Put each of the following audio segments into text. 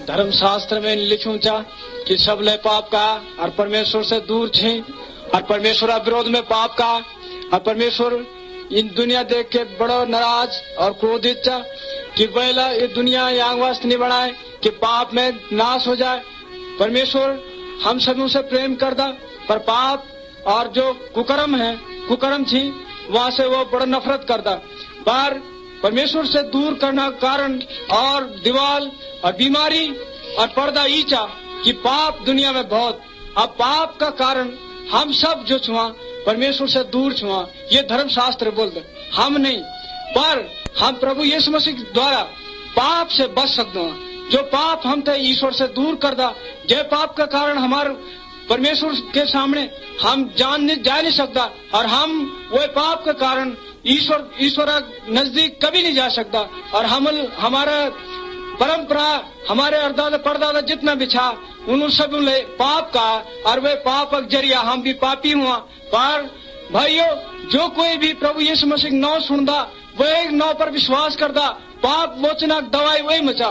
धर्म शास्त्र में लिखूं चा कि सब ले पाप का और परमेश्वर से दूर छे और परमेश्वर विरोध में पाप का और परमेश्वर इन दुनिया देख के बड़ो नाराज और क्रोधित चा कि पहला ये दुनिया यांग वास्ते नहीं बनाए कि पाप में नाश हो जाए। परमेश्वर हम सबों से प्रेम करता पर पाप और जो कुकर्म है कुकर्म थी वहाँ से वो बड़ा नफरत करता। पर परमेश्वर से दूर करना कारण और दीवाल और बीमारी और पर्दा ईचा कि पाप दुनिया में बहुत। अब पाप का कारण हम सब जो छुआ परमेश्वर से दूर छुआ, ये धर्म शास्त्र बोलते हम नहीं, पर हम प्रभु यीशु मसीह द्वारा पाप से बच सकते हैं। जो पाप हम थे ईश्वर से दूर कर दा, जे पाप का कारण हमारे परमेश्वर के सामने हम जा नहीं सकता और हम वो पाप के कारण ईश्वर नजदीक कभी नहीं जा सकता। और हम हमारा परंपरा हमारे अरदादा परदादा जितना बिछा उन सब पाप का और वे पाप का जरिया हम भी पापी हुआ। पर भाइयों जो कोई भी प्रभु यीशु मसीह नौ सुनदा वही नौ पर विश्वास करता पाप मोचना दवाई वही मचा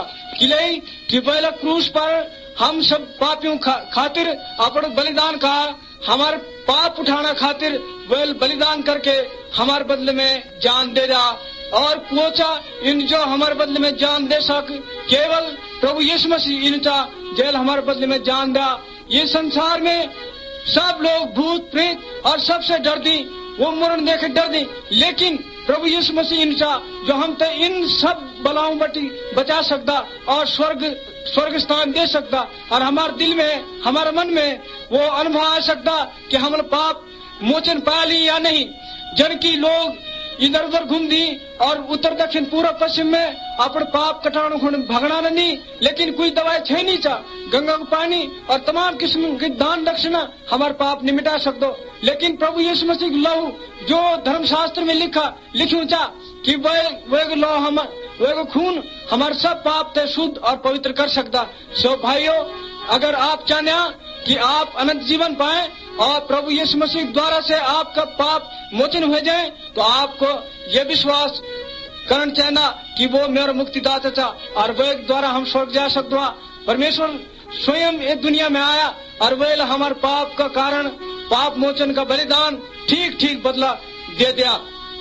कि पहले क्रूस पर हम सब पापियों खातिर अपन बलिदान का हमारे पाप उठाना खातिर वह बलिदान करके हमारे बदले में जान दे जा और पोचा इन जो हमारे बदले में जान दे सक केवल प्रभु यीशु मसीह इनका जेल हमारे बदले में जान दा। ये संसार में सब लोग भूत प्रेत और सबसे डर दी, वो मरण देखे डर दी, लेकिन प्रभु यीशु मसीह इनका जो हम तो इन सब बलाओं बटी बचा सकता और स्वर्ग स्थान दे सकता और हमारे दिल में हमारे मन में वो अनुभव आ सकता कि हम पाप मोचन पा ली या नहीं। जन की लोग इधर उधर घूम दी और उत्तर दक्षिण पूर्व पश्चिम में अपन पाप कटाणु भगना नहीं, लेकिन कोई दवाई छे नहीं चा गंगा का पानी और तमाम किस्म की दान दक्षिणा हमारे पाप नहीं मिटा सकते। लेकिन प्रभु यीशु मसीह लहू जो धर्म शास्त्र में लिखूं चा कि वह लहू वह खून हमारे सब पाप से शुद्ध और पवित्र कर सकता। सो भाइयों अगर आप चाहते कि आप अनंत जीवन पाए और प्रभु यीशु मसीह द्वारा से आपका पाप मोचन हो जाए तो आपको ये विश्वास करना चाहिए कि वो मेरा मुक्तिदाता था और वह द्वारा हम स्वर्ग जा सकते हैं। परमेश्वर स्वयं इस दुनिया में आया और वह हमारे पाप का कारण पाप मोचन का बलिदान ठीक बदला दे दिया।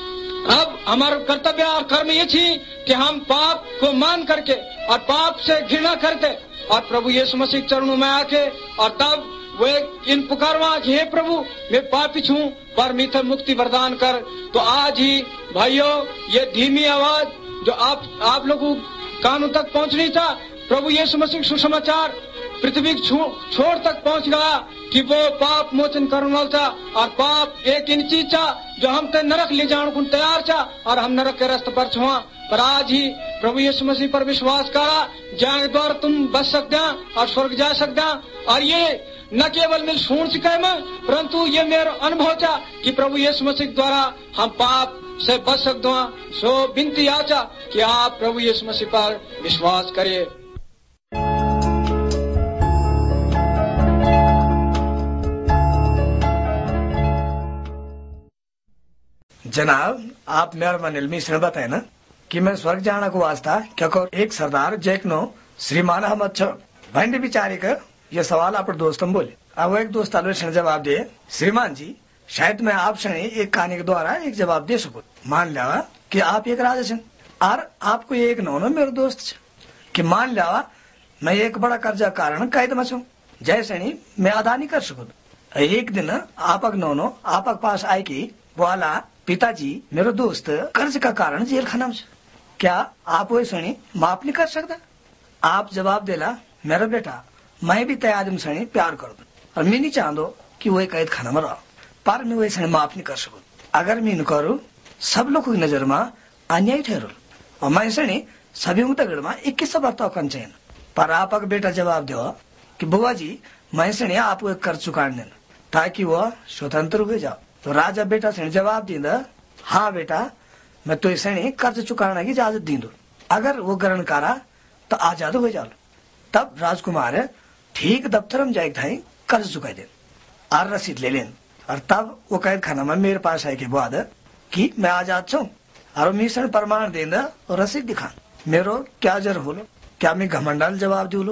अब हमारा कर्तव्य और कर्म ये थी कि हम पाप को मान करके और पाप से घृणा करके और प्रभु यीशु मसीह चरणों में आके और तब वे इन पुकारवा हे प्रभु मैं पापी हूँ पर मीठा मुक्ति वरदान कर। तो आज ही भाइयों ये धीमी आवाज जो आप लोगों कानों तक पहुँचनी था, प्रभु यीशु मसीह सुसमाचार पृथ्वी छोर तक पहुँच गया कि वो पाप मोचन करने वाला था और पाप एक इन चीज था जो हम ते नरक ले जाने को तैयार था और हम नरक के रास्ते पर छुआ। पर आज ही प्रभु यीशु मसीह पर विश्वास करा जहाँ द्वारा तुम बच सकते और स्वर्ग जा सकते। और ये न केवल मैं सुन सके मैं परंतु ये मेरा अनुभव था कि प्रभु यीशु मसीह द्वारा हम पाप से बच सकते हैं। सो विनती आचा कि आप प्रभु यीशु मसीह पर विश्वास करिए। जनाब आप मेरे मन में बताए ना कि मैं स्वर्ग जाना को वास्ता क्या कर एक सरदार जैकनो श्रीमान अहमद छ भंड बिचारे का यह सवाल आप दोस्तों बोले। अब एक दोस्त आलोचना जवाब दे श्रीमान जी शायद मैं आप से एक कहानी के द्वारा एक जवाब दे सकूं। मान लिया कि आप एक राजा छन और आपको एक नौनो मेरे दोस्त छ कि मान लिया मैं एक बड़ा कर्जा कारण कैद में छू जैसे नहीं मैं अदा नहीं कर सकूं। एक दिन आपक नौनो आपक पास आई कि वाला पिताजी मेरे दोस्त कर्ज का कारण जेल खाना में क्या आप वो सणी माफ नहीं कर सकता। आप जवाब देला मेरा बेटा मैं भी तय आदमी सणी प्यार कर दूं और मैं नहीं चाहता कि वही कैद खाना में रहो पर मैं वही सणी माफ नहीं कर सकूं। अगर मैं करूँ सब लोगों की नजर में अन्याय ठहरो और मैं सणी सभी मुतगड़ में 21 बर्ताव करना चाहिए। पर आपका बेटा जवाब दो कि बुआ जी मैं सणी आपको एक कर्ज चुका देना ताकि वह स्वतंत्र हो जाओ। तो राजा बेटा से जवाब दींदा हाँ बेटा मैं तो इसे कर्ज चुकाने की इजाजत दी दू अगर वो ग्रहण करा तो आजाद हो जाओ। तब राजकुमार ठीक दफ्तर में जाए था कर्ज चुका दे और रसीद ले लेन और तब वो कैद खाना में मेरे पास आए के बाद कि मैं आजाद छू और मिशन प्रमाण देंदा और रसीद दिखा मेरो क्या जर हो लो क्या मैं घमंडाल जवाब दू लो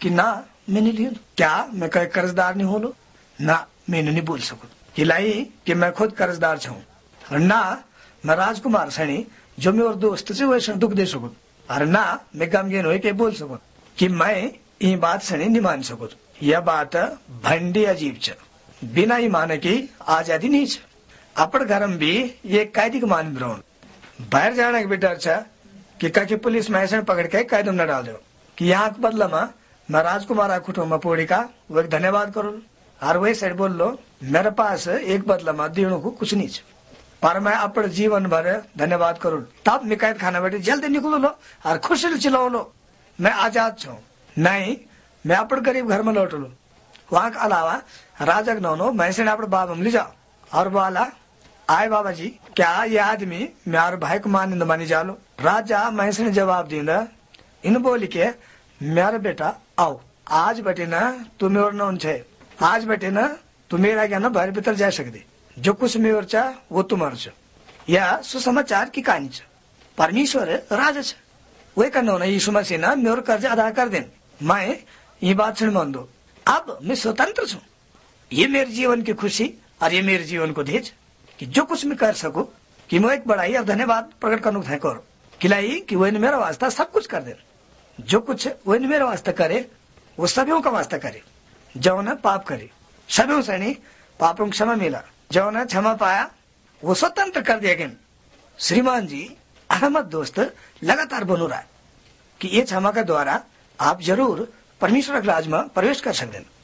कि ना मैंने लियो क्या मैं कहीं कर्जदार नहीं हो लो ना मैंने नहीं बोल सकूं किलाई कि मैं खुद कर्जदार छूं और ना मैं राजकुमार सणी जो मैं और दोस्त से वैसे दुख दे सकूं और ना मैं गमगीन हो के बोल सकूं कि मैं ये बात सणी नहीं मान सकूं। यह बात भंडी अजीब छ बिना ईमान की आजादी नहीं छ अपन घर में भी ये कायदे के मान ब्रोन बाहर जाने के भी डर छ कि कहीं पुलिस में ऐसे पकड़ के कायदे में न डाल दो कि यहाँ के बदला में मैं राजकुमार कुटुंब में पोड़ी का वो एक धन्यवाद करो और वही साइड बोल लो मेरे पास एक बदला में देने को कुछ नहीं पर मैं अपने जीवन भर धन्यवाद करूँ तब मैं कैद खाना बैठे जल्दी निकलो लो और खुशी चिल्लाओ लो मैं आजाद छू नहीं मैं अपने गरीब घर में लौट लू वहां के अलावा राजा नौनो मैं से अपने बाबा में ले जाओ और बोला आए बाबा जी क्या ये आदमी मेरे भाई को मानिंद मानी जा लो राजा मैं से जवाब दींदा इन बोली के मेरा बेटा आओ आज बेटे ना तू मेरे नौन छे आज बेटे ना तू मेरा क्या ना बाहर भीतर जा सकते जो कुछ मेरे चाह वो तुम्हारा छ यह सुसमाचार की कहानी छ परमेश्वर राजा छ वही करना ना यीशु मसीह ना मेरे कर्ज अदा कर दे मैं ये बात सुन मान दो अब मैं स्वतंत्र छू ये मेरे जीवन की खुशी और ये मेरे जीवन को धेज कि जो कुछ मैं कर सकूं कि मैं एक बड़ाई और धन्यवाद प्रकट करने को खिलाई कि वही मेरा वास्ता सब कुछ कर दे जो कुछ वही मेरा वास्ता करे वो सभी का वास्ता करे जो न पाप करे सभी से नहीं पापों को क्षमा मिला जो न क्षमा पाया वो स्वतंत्र कर दिया गया। श्रीमान जी अहमद दोस्त लगातार बोल रहा है कि ये क्षमा के द्वारा आप जरूर परमेश्वर के राज में प्रवेश कर सकते हैं।